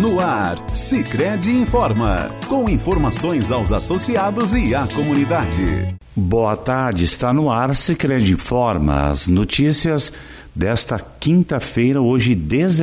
No ar, Sicredi informa, com informações aos associados e à comunidade. Boa tarde, está no ar Sicredi informa, as notícias desta quinta-feira, hoje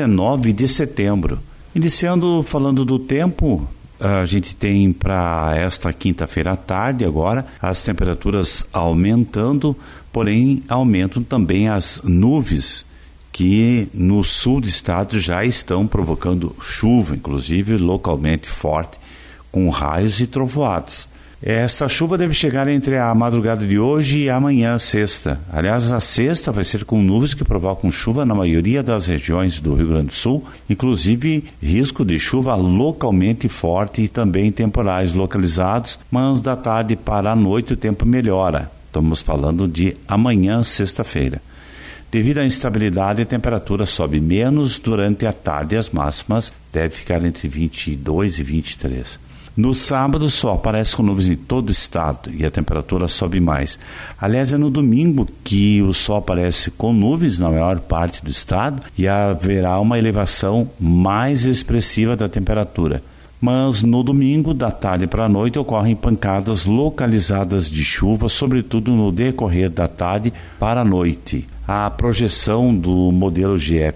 19 de setembro. Iniciando falando do tempo, a gente tem para esta quinta-feira à tarde agora as temperaturas aumentando, porém aumentam também as nuvens que no sul do estado já estão provocando chuva, inclusive localmente forte, com raios e trovoadas. Essa chuva deve chegar entre a madrugada de hoje e amanhã, sexta. Aliás, a sexta vai ser com nuvens que provocam chuva na maioria das regiões do Rio Grande do Sul, inclusive risco de chuva localmente forte e também temporais localizados, mas da tarde para a noite o tempo melhora. Estamos falando de amanhã, sexta-feira. Devido à instabilidade, a temperatura sobe menos durante a tarde e as máximas devem ficar entre 22 e 23. No sábado, o sol aparece com nuvens em todo o estado e a temperatura sobe mais. Aliás, é no domingo que o sol aparece com nuvens na maior parte do estado e haverá uma elevação mais expressiva da temperatura. Mas no domingo, da tarde para a noite, ocorrem pancadas localizadas de chuva, sobretudo no decorrer da tarde para a noite. A projeção do modelo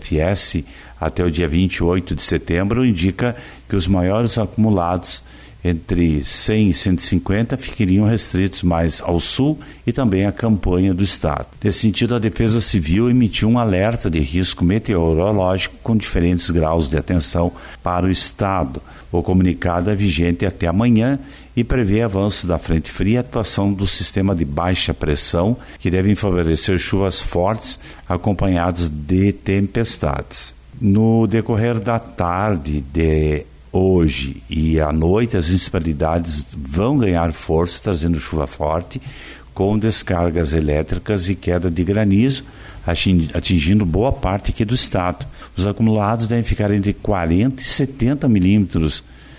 GFS até o dia 28 de setembro indica que os maiores acumulados entre 100 e 150 ficariam restritos mais ao sul e também à campanha do estado. Nesse sentido, a Defesa Civil emitiu um alerta de risco meteorológico com diferentes graus de atenção para o estado. O comunicado é vigente até amanhã e prevê avanço da frente fria e atuação do sistema de baixa pressão, que devem favorecer chuvas fortes acompanhadas de tempestades. No decorrer da tarde de hoje e à noite, as instabilidades vão ganhar força, trazendo chuva forte, com descargas elétricas e queda de granizo, atingindo boa parte aqui do estado. Os acumulados devem ficar entre 40 e 70 milímetros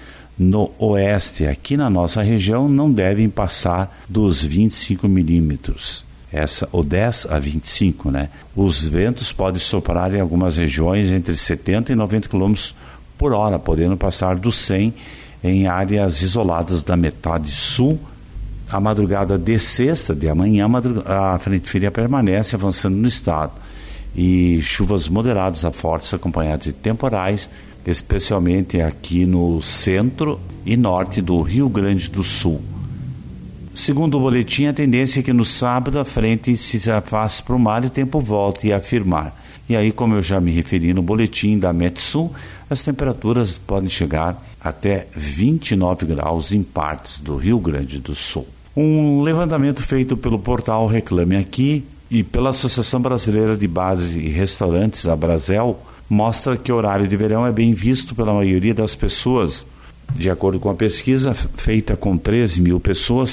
no oeste. Aqui na nossa região não devem passar dos 25 milímetros. Ou 10 a 25, né? Os ventos podem soprar em algumas regiões entre 70 e 90 km por hora, podendo passar dos 100 em áreas isoladas da metade sul. A madrugada de sexta, de amanhã, a frente fria permanece avançando no estado. E chuvas moderadas a fortes acompanhadas de temporais, especialmente aqui no centro e norte do Rio Grande do Sul. Segundo o boletim, a tendência é que no sábado a frente se afaste para o mar e o tempo volte a firmar. E aí, como eu já me referi no boletim da Metsul, as temperaturas podem chegar até 29 graus em partes do Rio Grande do Sul. Um levantamento feito pelo portal Reclame Aqui e pela Associação Brasileira de Bares e Restaurantes, a Brasel, mostra que o horário de verão é bem visto pela maioria das pessoas. De acordo com a pesquisa feita com 13 mil pessoas,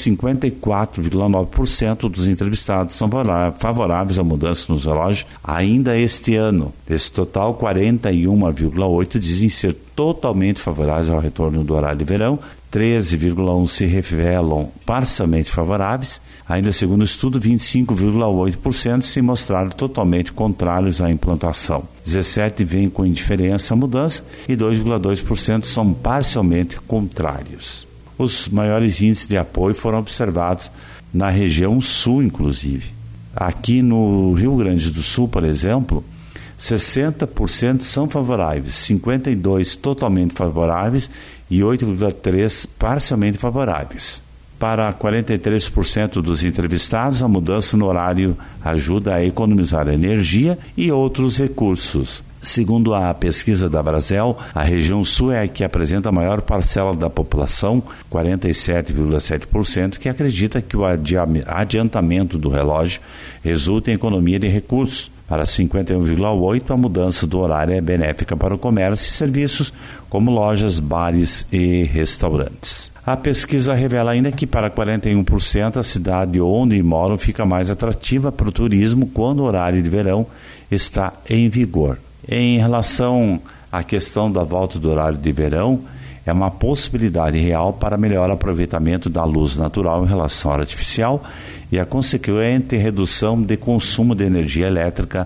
54,9% dos entrevistados são favoráveis à mudança nos relógios ainda este ano. Desse total, 41,8% dizem ser totalmente favoráveis ao retorno do horário de verão, 13,1% se revelam parcialmente favoráveis. Ainda segundo o estudo, 25,8% se mostraram totalmente contrários à implantação. 17% veem com indiferença a mudança e 2,2% são parcialmente contrários. Os maiores índices de apoio foram observados na região sul, inclusive. Aqui no Rio Grande do Sul, por exemplo, 60% são favoráveis, 52% totalmente favoráveis e 8,3% parcialmente favoráveis. Para 43% dos entrevistados, a mudança no horário ajuda a economizar energia e outros recursos. Segundo a pesquisa da Brasel, a região sul é a que apresenta a maior parcela da população, 47,7%, que acredita que o adiantamento do relógio resulta em economia de recursos. Para 51,8%, a mudança do horário é benéfica para o comércio e serviços, como lojas, bares e restaurantes. A pesquisa revela ainda que para 41% a cidade onde moram fica mais atrativa para o turismo quando o horário de verão está em vigor. Em relação à questão da volta do horário de verão, é uma possibilidade real para melhor aproveitamento da luz natural em relação à artificial e a consequente redução de consumo de energia elétrica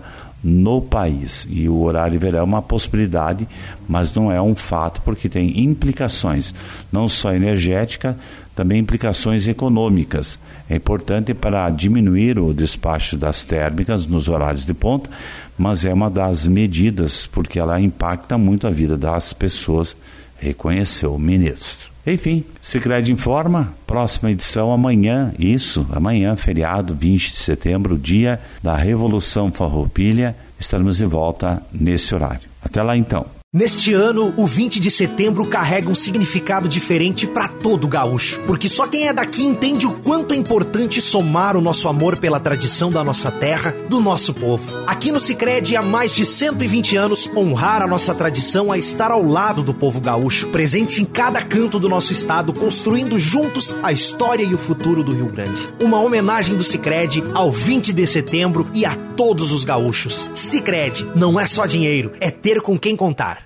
no país. E o horário verão é uma possibilidade, mas não é um fato, porque tem implicações, não só energética, também implicações econômicas. É importante para diminuir o despacho das térmicas nos horários de ponta, mas é uma das medidas, porque ela impacta muito a vida das pessoas, reconheceu o ministro. Enfim, Sicredi Informa, próxima edição amanhã, amanhã, feriado, 20 de setembro, dia da Revolução Farroupilha, estaremos de volta nesse horário. Até lá então. Neste ano, o 20 de setembro carrega um significado diferente para todo gaúcho, porque só quem é daqui entende o quanto é importante somar o nosso amor pela tradição da nossa terra, do nosso povo. Aqui no Sicredi, há mais de 120 anos, honrar a nossa tradição é estar ao lado do povo gaúcho, presente em cada canto do nosso estado, construindo juntos a história e o futuro do Rio Grande. Uma homenagem do Sicredi ao 20 de setembro e a todos os gaúchos. Sicredi não é só dinheiro, é ter com quem contar.